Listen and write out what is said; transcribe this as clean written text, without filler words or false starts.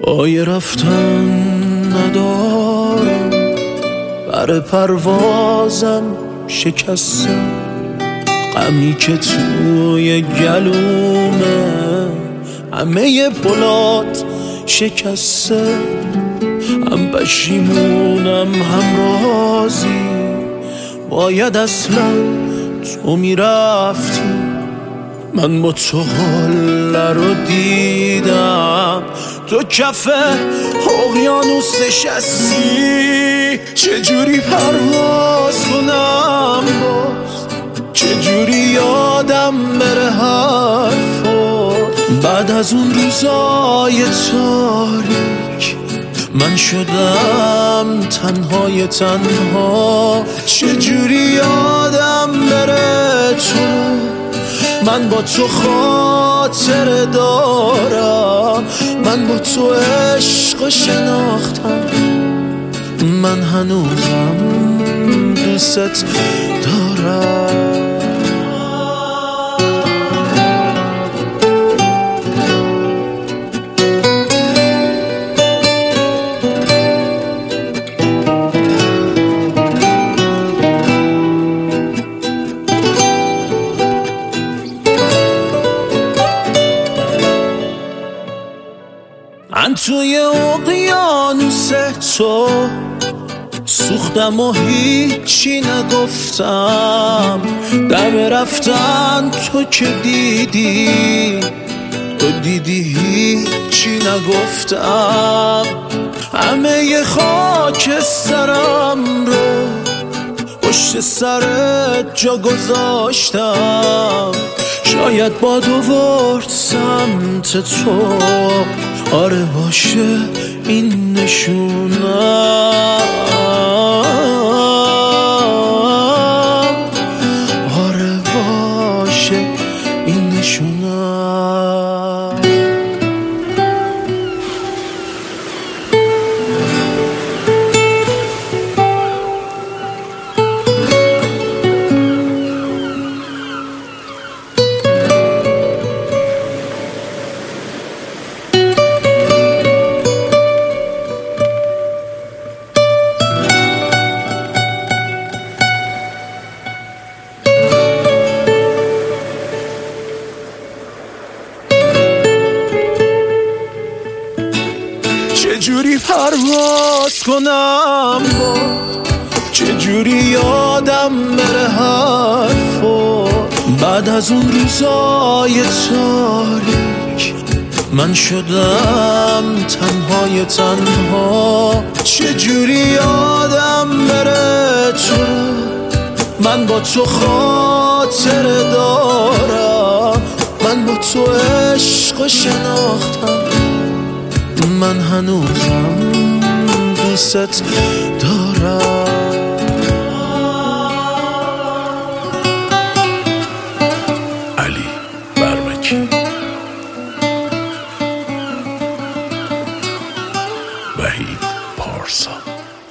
پای رفتن ندارم، بر پروازم شکستم، غمی که توی گلومه همه پلات شکسته. هم پشیمونم هم راضی، باید اصلا تو میرفتی. من با تو قله رو دیدم، تو کف اقیانوس نشستی. چجوری پرواز کنم باز، چجوری یادم بره حرفات. بعد از اون روزای تاریک من شدم تنهای تنها. چجوری یادم بره تو، من با تو خاطره دارم. من با تو عشق شناختم، من هنوزم دوست دارم. من توی اقیانوس تو سوختم و هیچی نگفتم. دم رفتن تو که دیدی، تو دیدی هیچی نگفتم. همه خاک سرم رو پشت سرت جا گذاشتم. شاید باد آورد سمت تو، آره باشه این نشونم، آره باشه این نشونم. چجوری پرواز کنم با، چجوری یادم بره حرفا. بعد از اون روزای تاریک من شدم تنهای تنها. چجوری یادم بره تو، من با تو خاطره دارم. من با تو عشق شناختم، من هنوزم دوست دارم. علی برمکی، وحید پارسا.